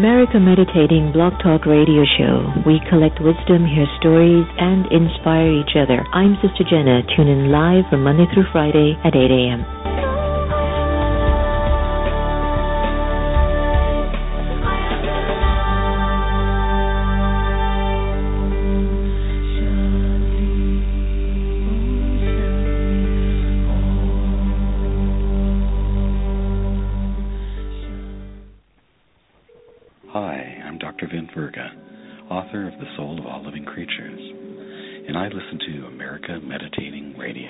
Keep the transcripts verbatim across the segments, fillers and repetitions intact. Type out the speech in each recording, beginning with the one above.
America Meditating Blog Talk Radio Show. We collect wisdom, hear stories, and inspire each other. I'm Sister Jenna. Tune in live from Monday through Friday at eight a.m. Hi, I'm Doctor Vint Verga, author of The Soul of All Living Creatures, and I listen to America Meditating Radio.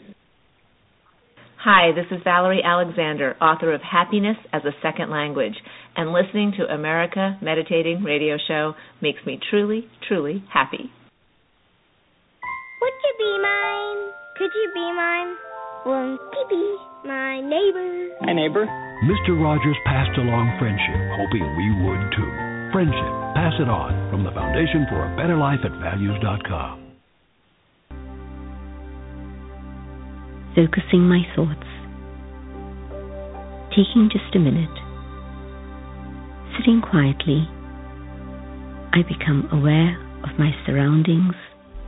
Hi, this is Valerie Alexander, author of Happiness as a Second Language, and listening to America Meditating Radio Show makes me truly, truly happy. Would you be mine? Could you be mine? Won't you be my neighbor? My neighbor. Mister Rogers passed along friendship, hoping we would too. Friendship, pass it on, from the Foundation for a Better Life at values dot com. Focusing my thoughts. Taking just a minute. Sitting quietly, I become aware of my surroundings.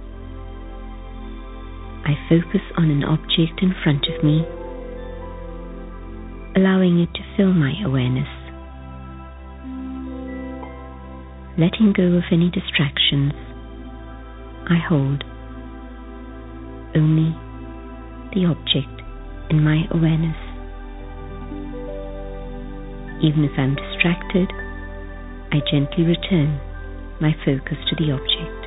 I focus on an object in front of me, allowing it to fill my awareness. Letting go of any distractions, I hold only the object in my awareness. Even if I'm distracted, I gently return my focus to the object.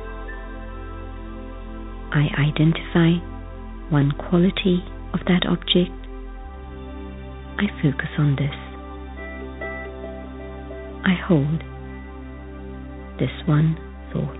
I identify one quality of that object. I focus on this. I hold this one thought.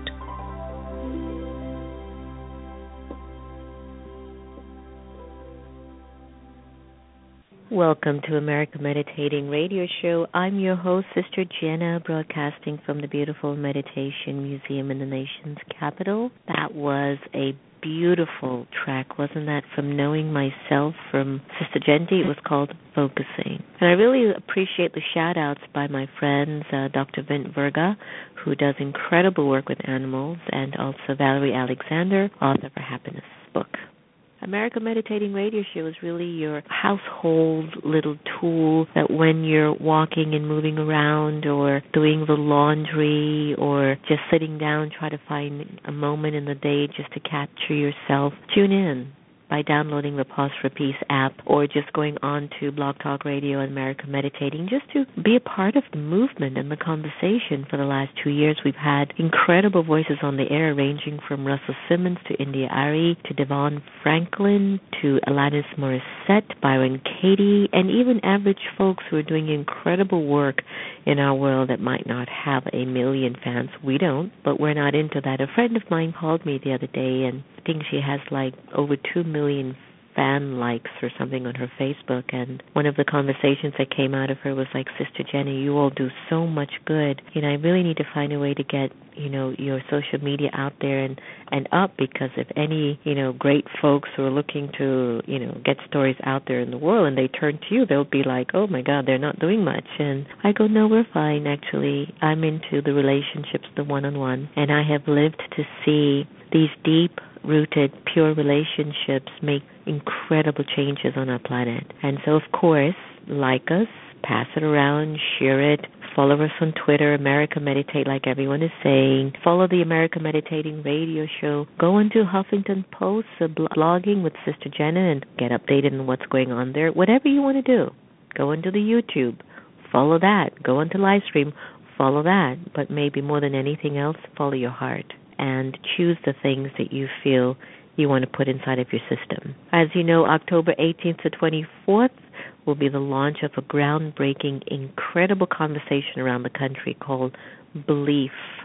Welcome to America Meditating Radio Show. I'm your host, Sister Jenna, broadcasting from the beautiful Meditation Museum in the nation's capital. That was a beautiful track, wasn't that, from Knowing Myself from Sister Genty? It was called Focusing. And I really appreciate the shout-outs by my friends, uh, Doctor Vint Verga, who does incredible work with animals, and also Valerie Alexander, author of a Happiness book. America Meditating Radio Show is really your household little tool that when you're walking and moving around or doing the laundry or just sitting down, try to find a moment in the day just to capture yourself. Tune in by downloading the Pause for Peace app or just going on to Blog Talk Radio and America Meditating just to be a part of the movement and the conversation. For the last two years, we've had incredible voices on the air ranging from Russell Simmons to India Ari to Devon Franklin to Alanis Morissette, Byron Katie, and even average folks who are doing incredible work in our world that might not have a million fans. We don't, but we're not into that. A friend of mine called me the other day, and I think she has like over two million fan likes or something on her Facebook, and one of the conversations that came out of her was like, Sister Jenny, you all do so much good. You know, I really need to find a way to get, you know, your social media out there and, and up, because if any, you know, great folks who are looking to, you know, get stories out there in the world and they turn to you, they'll be like, oh my God, they're not doing much. And I go, no, we're fine, actually. I'm into the relationships, the one-on-one, and I have lived to see these deep-rooted, pure relationships make incredible changes on our planet. And so, of course, like us, pass it around, share it, follow us on Twitter, America Meditate, like everyone is saying. Follow the America Meditating Radio Show. Go into Huffington Post, uh, blogging with Sister Jenna, and get updated on what's going on there. Whatever you want to do, go into the YouTube, follow that. Go into Livestream, follow that. But maybe more than anything else, follow your heart and choose the things that you feel you want to put inside of your system. As you know, October eighteenth to twenty-fourth will be the launch of a groundbreaking, incredible conversation around the country called Belief.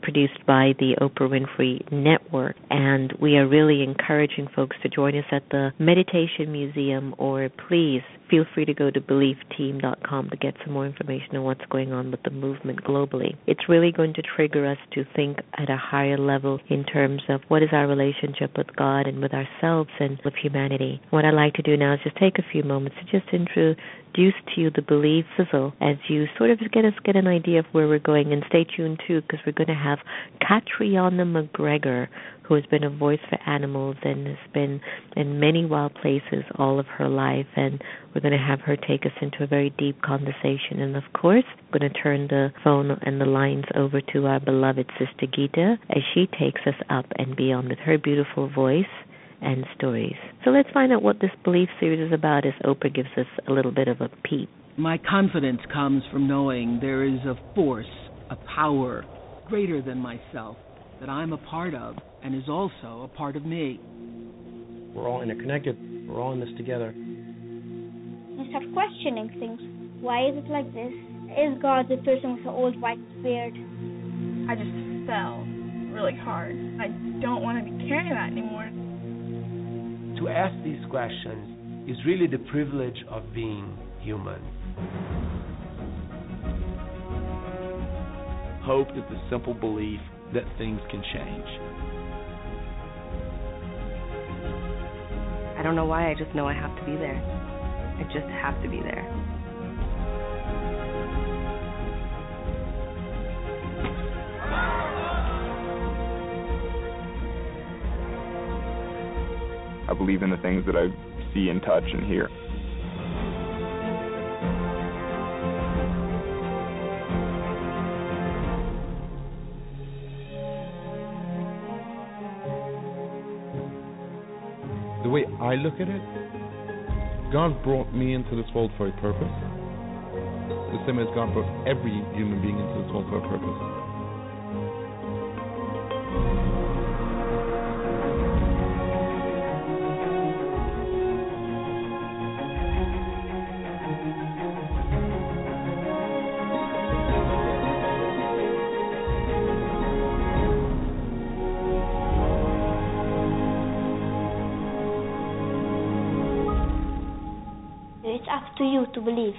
produced by the Oprah Winfrey Network. And we are really encouraging folks to join us at the Meditation Museum, or please feel free to go to belief team dot com to get some more information on what's going on with the movement globally. It's really going to trigger us to think at a higher level in terms of what is our relationship with God and with ourselves and with humanity. What I'd like to do now is just take a few moments to just introduce to you the Believe Sizzle as you sort of get us get an idea of where we're going. And stay tuned too, because we're going to have Catriona McGregor, who has been a voice for animals and has been in many wild places all of her life, and we're going to have her take us into a very deep conversation. And of course, we're going to turn the phone and the lines over to our beloved Sister Gita as she takes us up and beyond with her beautiful voice and stories. So let's find out what this Belief series is about as Oprah gives us a little bit of a peep. My confidence comes from knowing there is a force, a power greater than myself that I'm a part of and is also a part of me. We're all interconnected. We're all in this together. I start questioning things. Why is it like this? Is God the person with the old white beard? I just fell really hard. I don't want to be carrying that anymore. To ask these questions is really the privilege of being human. Hope is the simple belief that things can change. I don't know why, I just know I have to be there. I just have to be there. I believe in the things that I see and touch and hear. The way I look at it, God brought me into this world for a purpose. The same as God brought every human being into this world for a purpose. It's up to you to believe.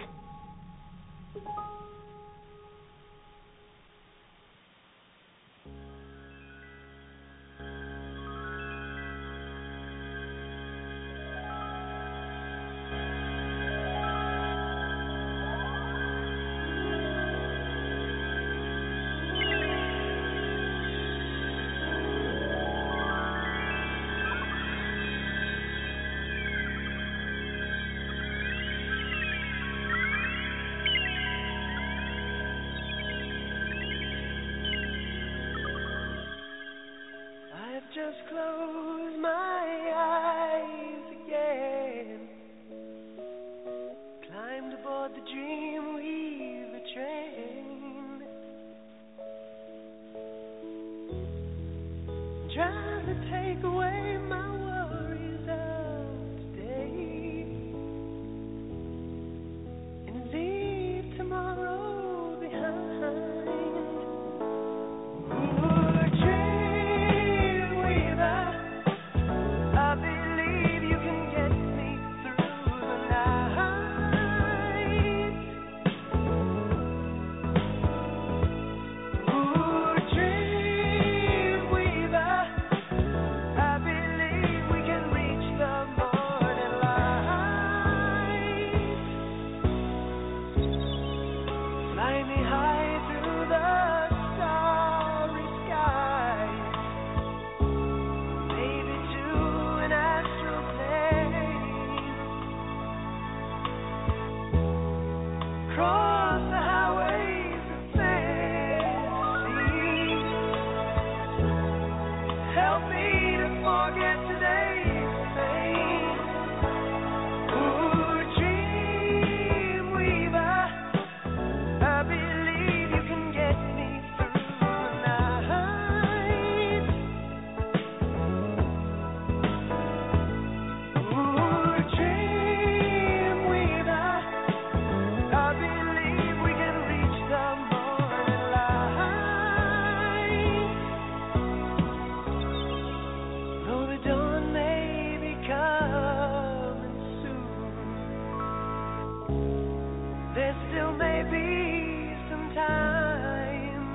Just close my eyes again. Climbed aboard the Dreamweaver train. Trying to take away my worries of today and leave tomorrow behind. I've been there still may be some time.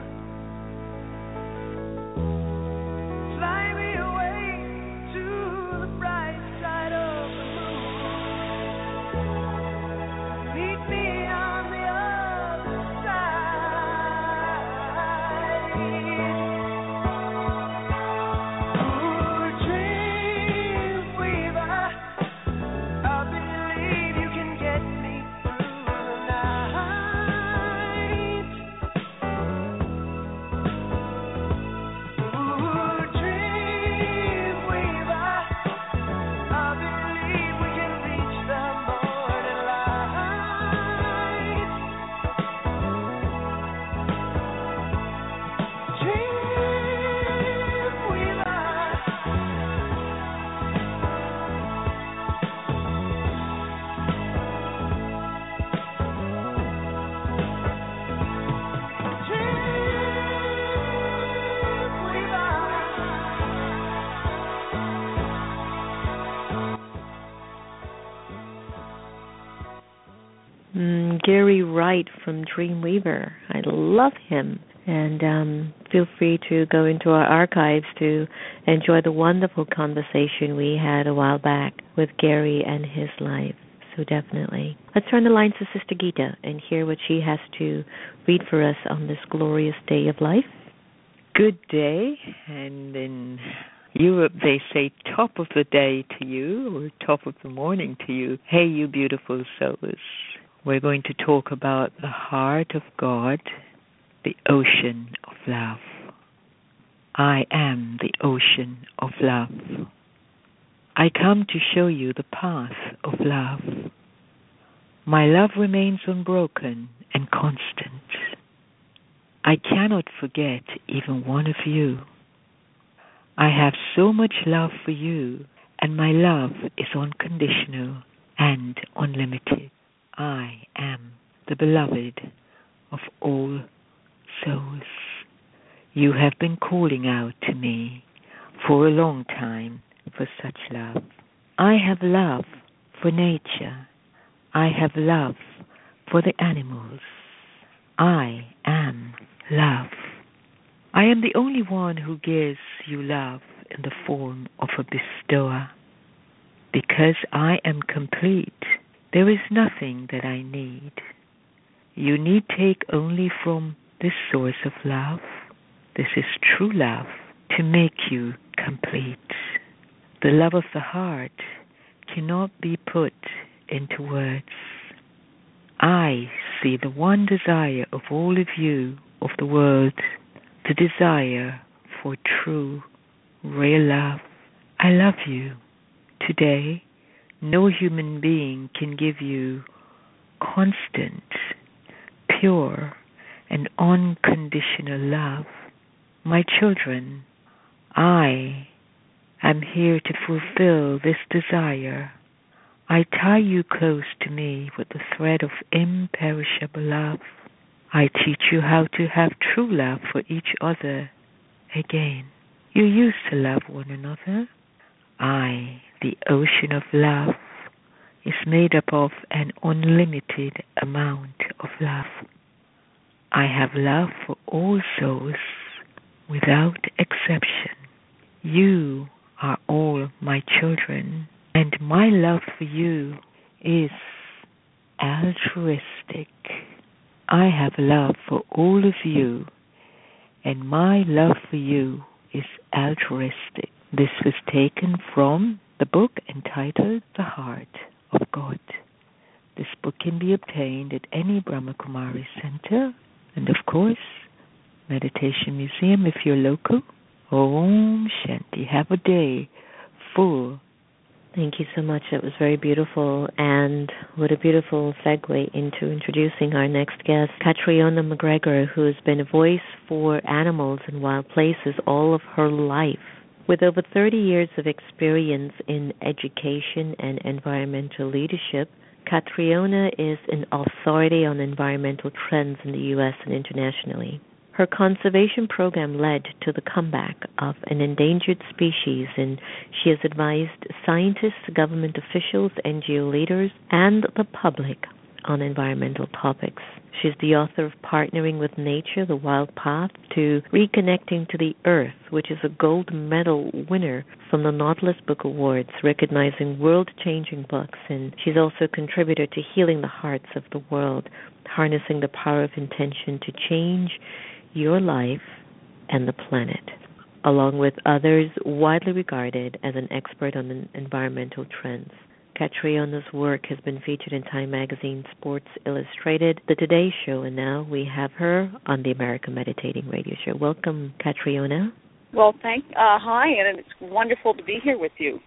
Fly me away to the bright side of the moon. Meet me on the other side. Ooh, dream weaver, I believe you can get me through the night. Ooh, dream weaver, I believe we can reach the morning light. Dream weaver. Mm, Gary Wright from Dreamweaver. I love him. And um, feel free to go into our archives to enjoy the wonderful conversation we had a while back with Gary and his life. So definitely. Let's turn the lines to Sister Gita and hear what she has to read for us on this glorious day of life. Good day, and in Europe they say top of the day to you, or top of the morning to you. Hey, you beautiful souls. We're going to talk about the heart of God, the ocean of love. I am the ocean of love. I come to show you the path of love. My love remains unbroken and constant. I cannot forget even one of you. I have so much love for you, and my love is unconditional and unlimited. I am the beloved of all souls. You have been calling out to me for a long time for such love. I have love for nature. I have love for the animals. I am love. I am the only one who gives you love in the form of a bestower. Because I am complete, there is nothing that I need. You need take only from this source of love. This is true love to make you complete. The love of the heart cannot be put into words. I see the one desire of all of you, of the world, the desire for true, real love. I love you. Today, no human being can give you constant, pure, and unconditional love. My children, I am here to fulfill this desire. I tie you close to me with the thread of imperishable love. I teach you how to have true love for each other again. You used to love one another. I, the ocean of love, is made up of an unlimited amount of love. I have love for all souls without exception. You are all my children, and my love for you is altruistic. I have love for all of you, and my love for you is altruistic. This was taken from the book entitled The Heart of God. This book can be obtained at any Brahma Kumari center, and of course, Meditation Museum if you're local. Om Shanti. Have a day full. Thank you so much. That was very beautiful. And what a beautiful segue into introducing our next guest, Catriona McGregor, who has been a voice for animals in wild places all of her life. With over thirty years of experience in education and environmental leadership, Catriona is an authority on environmental trends in the U S and internationally. Her conservation program led to the comeback of an endangered species, and she has advised scientists, government officials, N G O leaders, and the public on environmental topics. She's the author of Partnering with Nature, The Wild Path to Reconnecting to the Earth, which is a gold medal winner from the Nautilus Book Awards, recognizing world-changing books. And she's also a contributor to Healing the Hearts of the World, harnessing the power of intention to change your life and the planet, along with others widely regarded as an expert on environmental trends. Catriona's work has been featured in Time Magazine, Sports Illustrated, The Today Show, and now we have her on the America Meditating Radio Show. Welcome, Catriona. Well, thank. Uh, hi, and it's wonderful to be here with you.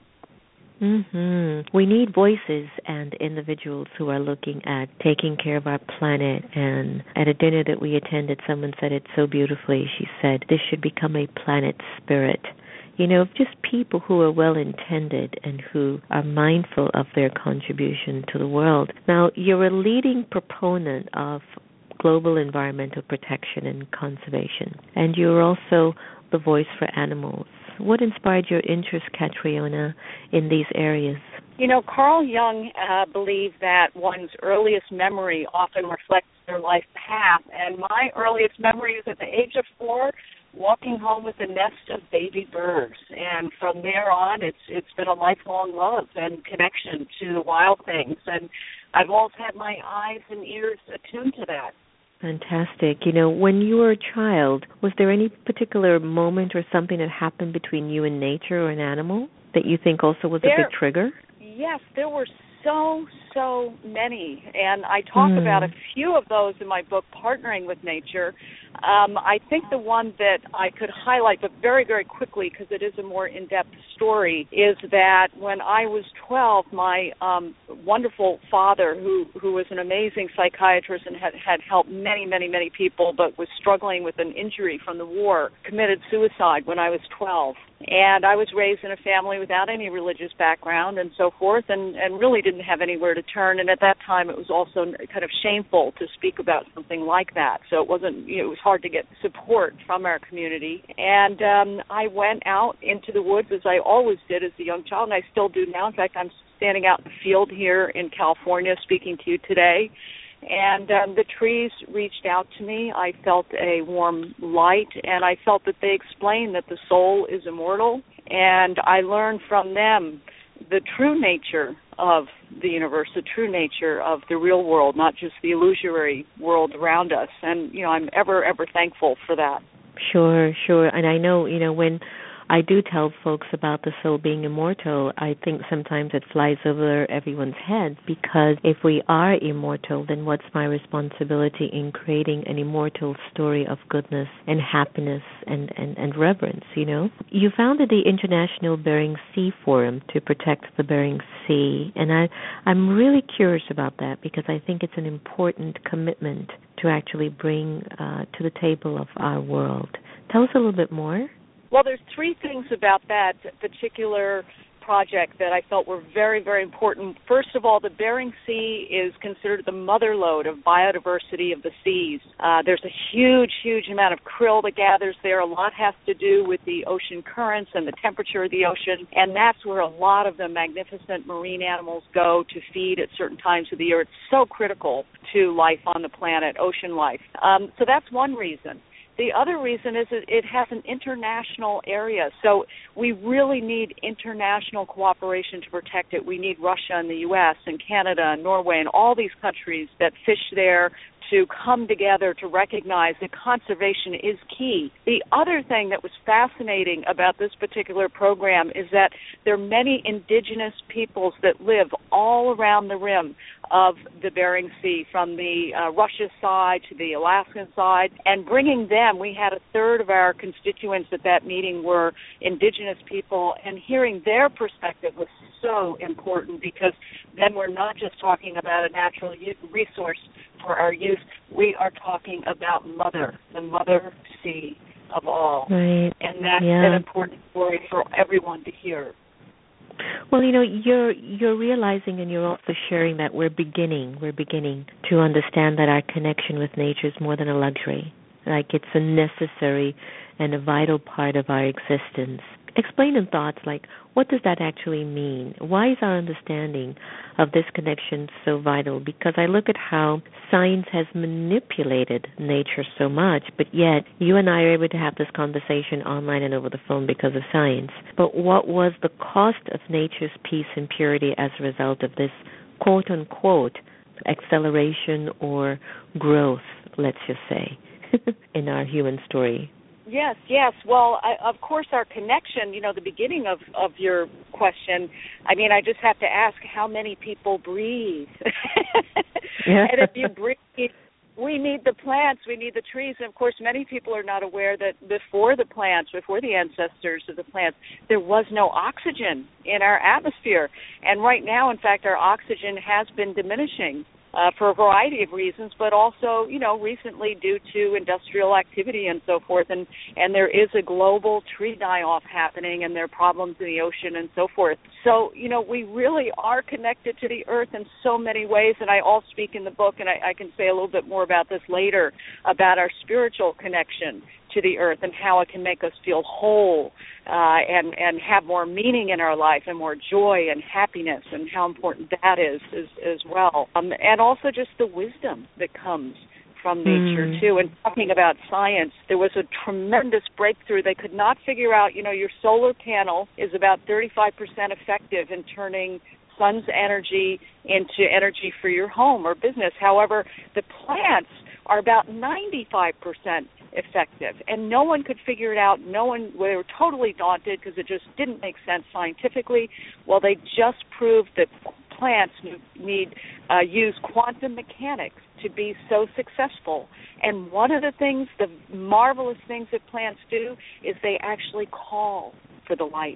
Mm-hmm. We need voices and individuals who are looking at taking care of our planet. And at a dinner that we attended, someone said it so beautifully. She said, this should become a planet spirit. You know, just people who are well-intended and who are mindful of their contribution to the world. Now, you're a leading proponent of global environmental protection and conservation, and you're also the voice for animals. What inspired your interest, Catriona, in these areas? You know, Carl Jung uh, believed that one's earliest memory often reflects their life path, and my earliest memory is at the age of four, walking home with a nest of baby birds, and from there on, it's it's been a lifelong love and connection to the wild things, and I've always had my eyes and ears attuned to that. Fantastic. You know, when you were a child, was there any particular moment or something that happened between you and nature or an animal that you think also was there, a big trigger? Yes, there were so, so many, and I talk mm. about a few of those in my book, Partnering with Nature. Um, I think the one that I could highlight, but very, very quickly, because it is a more in-depth story, is that when I was twelve, my um, wonderful father, who, who was an amazing psychiatrist and had, had helped many, many, many people, but was struggling with an injury from the war, committed suicide when I was twelve. And I was raised in a family without any religious background and so forth, and, and really didn't have anywhere to turn. And at that time, it was also kind of shameful to speak about something like that. So it wasn't, you know, it was hard to get support from our community. And um, I went out into the woods, as I always did as a young child, and I still do now. In fact, I'm standing out in the field here in California speaking to you today. And um, the trees reached out to me. I felt a warm light, and I felt that they explained that the soul is immortal. And I learned from them the true nature of the universe, the true nature of the real world, not just the illusory world around us. And, you know, I'm ever, ever thankful for that. Sure, sure. And I know, you know, when I do tell folks about the soul being immortal, I think sometimes it flies over everyone's head, because if we are immortal, then what's my responsibility in creating an immortal story of goodness and happiness and, and, and reverence, you know? You founded the International Bering Sea Forum to protect the Bering Sea, and I, I'm really curious about that, because I think it's an important commitment to actually bring uh, to the table of our world. Tell us a little bit more. Well, there's three things about that particular project that I felt were very, very important. First of all, the Bering Sea is considered the mother lode of biodiversity of the seas. Uh, there's a huge, huge amount of krill that gathers there. A lot has to do with the ocean currents and the temperature of the ocean, and that's where a lot of the magnificent marine animals go to feed at certain times of the year. It's so critical to life on the planet, ocean life. Um, so that's one reason. The other reason is that it has an international area, so we really need international cooperation to protect it. We need Russia and the U S and Canada and Norway and all these countries that fish there to come together to recognize that conservation is key. The other thing that was fascinating about this particular program is that there are many indigenous peoples that live all around the rim of the Bering Sea, from the uh, Russia side to the Alaskan side, and bringing them, we had a third of our constituents at that meeting were indigenous people, and hearing their perspective was so important, because then we're not just talking about a natural resource for our youth, we are talking about Mother, the Mother Sea of all. Right. And that's yeah. an important story for everyone to hear. Well, you know, you're you're realizing, and you're also sharing that we're beginning, we're beginning to understand that our connection with nature is more than a luxury. Like, it's a necessary and a vital part of our existence. explain in thoughts, like, what does that actually mean? Why is our understanding of this connection so vital? Because I look at how science has manipulated nature so much, but yet you and I are able to have this conversation online and over the phone because of science. But what was the cost of nature's peace and purity as a result of this quote-unquote acceleration or growth, let's just say, in our human story? Yes, yes. Well, I, of course, our connection, you know, the beginning of, of your question, I mean, I just have to ask how many people breathe. Yeah. And if you breathe, we need the plants, we need the trees. And, of course, many people are not aware that before the plants, before the ancestors of the plants, there was no oxygen in our atmosphere. And right now, in fact, our oxygen has been diminishing. Uh, for a variety of reasons, but also, you know, recently due to industrial activity and so forth, and, and there is a global tree die-off happening, and there are problems in the ocean and so forth. So, you know, we really are connected to the earth in so many ways, and I all speak in the book, and I, I can say a little bit more about this later, about our spiritual connection to the earth and how it can make us feel whole uh, and, and have more meaning in our life and more joy and happiness, and how important that is as, as well. Um, and also just the wisdom that comes from nature, mm. too. And talking about science, there was a tremendous breakthrough. They could not figure out, you know, your solar panel is about thirty-five percent effective in turning sun's energy into energy for your home or business. However, the plants are about ninety-five percent effective, and no one could figure it out. No one, they were totally daunted because it just didn't make sense scientifically. Well, they just proved that plants need uh, use quantum mechanics to be so successful. And one of the things, the marvelous things that plants do, is they actually call for the light.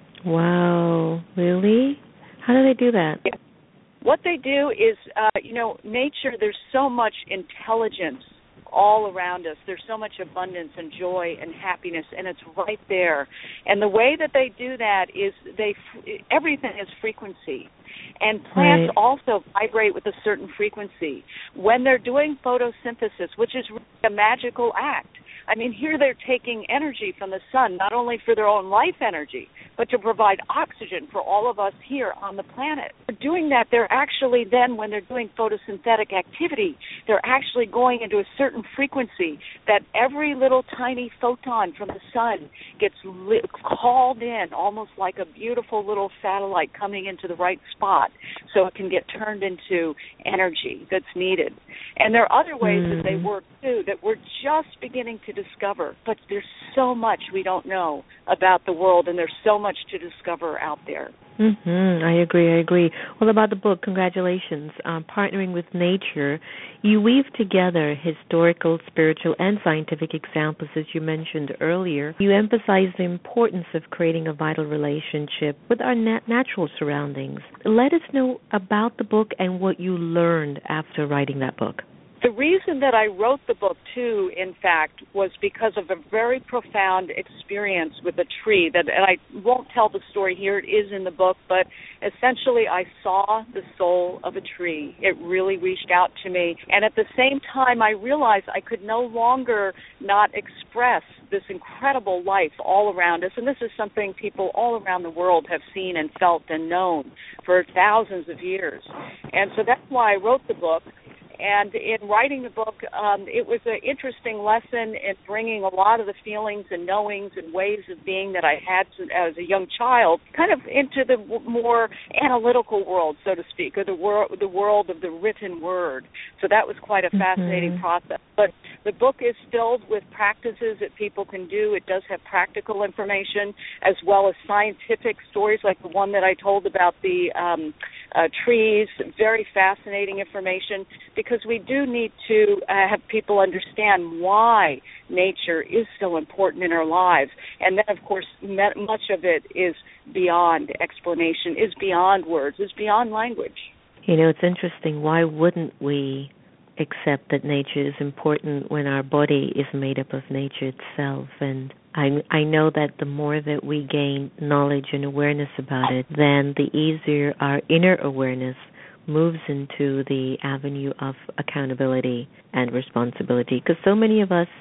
Wow, really? How do they do that? Yeah. What they do is, uh, you know, nature, there's so much intelligence all around us. There's so much abundance and joy and happiness, and it's right there. And the way that they do that is they everything is frequency. And plants right. also vibrate with a certain frequency. When they're doing photosynthesis, which is a magical act, I mean, here they're taking energy from the sun, not only for their own life energy, but to provide oxygen for all of us here on the planet. For doing that, they're actually then, when they're doing photosynthetic activity, they're actually going into a certain frequency that every little tiny photon from the sun gets li- called in, almost like a beautiful little satellite coming into the right spot, so it can get turned into energy that's needed. And there are other ways mm. that they work, too, that we're just beginning to discover, but there's so much we don't know about the world, and there's so much to discover out there. Mm-hmm. I agree, I agree. Well, about the book, congratulations. Um, Partnering with Nature, you weave together historical, spiritual, and scientific examples, as you mentioned earlier. You emphasize the importance of creating a vital relationship with our nat- natural surroundings. Let us know about the book and what you learned after writing that book. The reason that I wrote the book, too, in fact, was because of a very profound experience with a tree. That, and I won't tell the story here. It is in the book. But essentially, I saw the soul of a tree. It really reached out to me. And at the same time, I realized I could no longer not express this incredible life all around us. And this is something people all around the world have seen and felt and known for thousands of years. And so that's why I wrote the book. And in writing the book, um, it was an interesting lesson in bringing a lot of the feelings and knowings and ways of being that I had to, as a young child kind of into the w- more analytical world, so to speak, or the, wor- the world of the written word. So that was quite a fascinating mm-hmm. process. But the book is filled with practices that people can do. It does have practical information as well as scientific stories like the one that I told about the um, uh, trees, very fascinating information, because we do need to uh, have people understand why nature is so important in our lives. And then, of course, much of it is beyond explanation, is beyond words, is beyond language. You know, it's interesting. Why wouldn't we accept that nature is important when our body is made up of nature itself? And I, I know that the more that we gain knowledge and awareness about it, then the easier our inner awareness moves into the avenue of accountability and responsibility. Because so many of us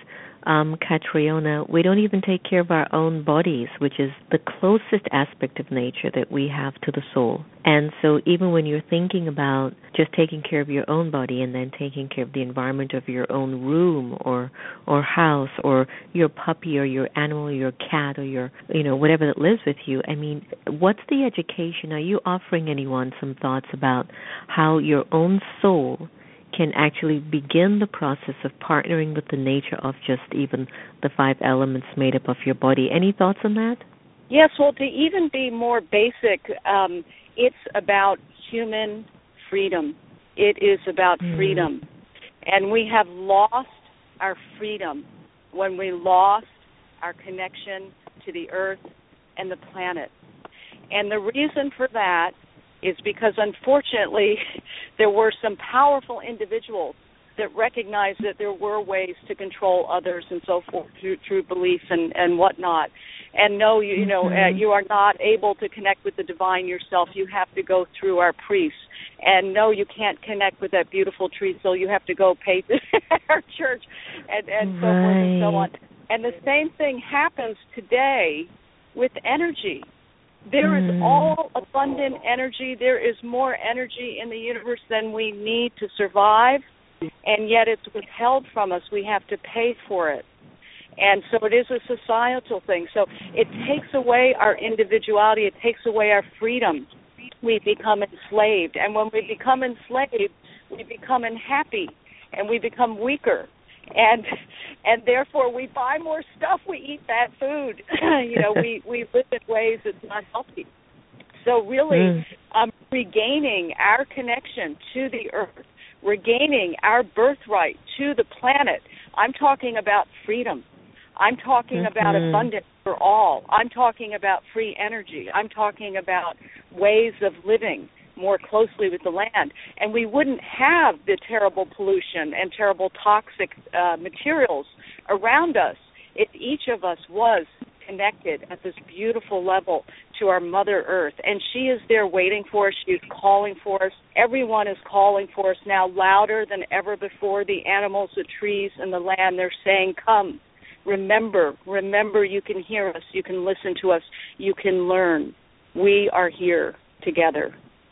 um, Catriona, we don't even take care of our own bodies, which is the closest aspect of nature that we have to the soul. And so even when you're thinking about just taking care of your own body and then taking care of the environment of your own room or or house or your puppy or your animal or your cat or your, you know, whatever that lives with you, I mean, what's the education? Are you offering anyone some thoughts about how your own soul can actually begin the process of partnering with the nature of just even the five elements made up of your body? Any thoughts on that? Yes, well, to even be more basic, um, it's about human freedom. It is about mm. freedom. And we have lost our freedom when we lost our connection to the earth and the planet. And the reason for that is because, unfortunately, there were some powerful individuals that recognized that there were ways to control others and so forth through, through belief and, and whatnot. And no, you, you know, mm-hmm. uh, you are not able to connect with the divine yourself. You have to go through our priests. And no, you can't connect with that beautiful tree, so you have to go pay to our church and, and so right. forth and so on. And the same thing happens today with energy. There mm. is all abundant energy. There is more energy in the universe than we need to survive, and yet it's withheld from us. We have to pay for it. And so it is a societal thing. So it takes away our individuality. It takes away our freedom. We become enslaved. And when we become enslaved, we become unhappy, and we become weaker. And and therefore we buy more stuff, we eat bad food. you know, we, we live in ways that's not healthy. So really mm. um, regaining our connection to the earth, regaining our birthright to the planet. I'm talking about freedom. I'm talking mm-hmm. about abundance for all. I'm talking about free energy. I'm talking about ways of living more closely with the land. And we wouldn't have the terrible pollution and terrible toxic uh, materials around us if each of us was connected at this beautiful level to our Mother Earth. And she is there waiting for us. She is calling for us. Everyone is calling for us now louder than ever before. The animals, the trees, and the land, they're saying, come. Remember, remember you can hear us. You can listen to us. You can learn. We are here together.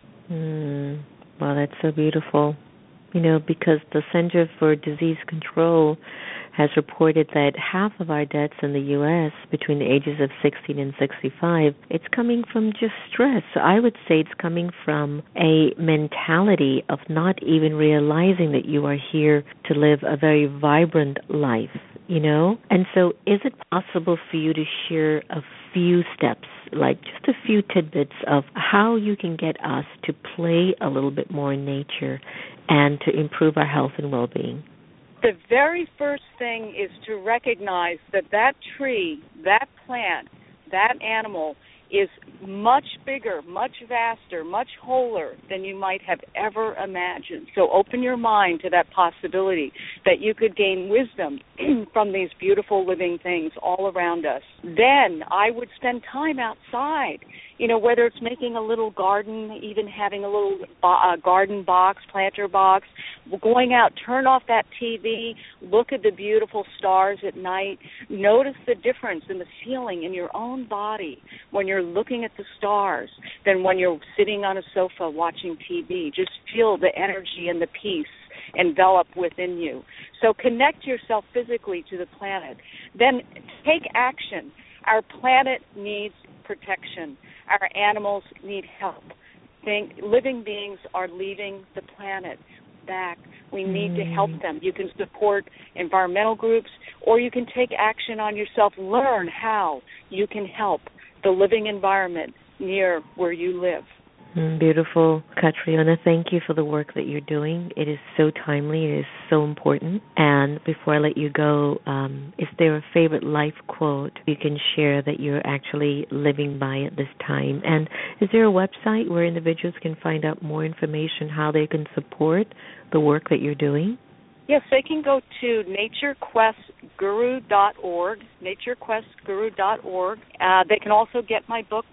Mm, well, that's so beautiful. You know, because the Center for Disease Control has reported that half of our deaths in the U S between the ages of sixteen and sixty-five, it's coming from just stress. So I would say it's coming from a mentality of not even realizing that you are here to live a very vibrant life, you know? And so is it possible for you to share a few steps, like just a few tidbits of how you can get us to play a little bit more in nature and to improve our health and well-being? The very first thing is to recognize that that tree, that plant, that animal is much bigger, much vaster, much wholer than you might have ever imagined. So open your mind to that possibility that you could gain wisdom from these beautiful living things all around us. Then I would spend time outside, you know, whether it's making a little garden, even having a little bo- uh, garden box, planter box, going out, turn off that T V, look at the beautiful stars at night, notice the difference in the feeling in your own body when you're looking at the stars than when you're sitting on a sofa watching T V. Just feel the energy and the peace envelop within you. So connect yourself physically to the planet. Then take action. Our planet needs protection. Our animals need help. Think, living beings are leaving the planet back. We need mm. to help them. You can support environmental groups, or you can take action on yourself. Learn how you can help the living environment near where you live. Mm, beautiful. Catriona, thank you for the work that you're doing. It is so timely. It is so important. And before I let you go, um, is there a favorite life quote you can share that you're actually living by at this time? And is there a website where individuals can find out more information, how they can support the work that you're doing? Yes, they can go to nature quest guru dot org, nature quest guru dot org. Uh, they can also get my book,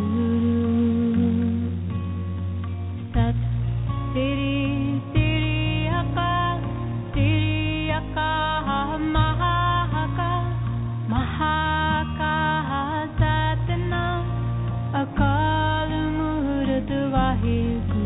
Akal Murad Waheguru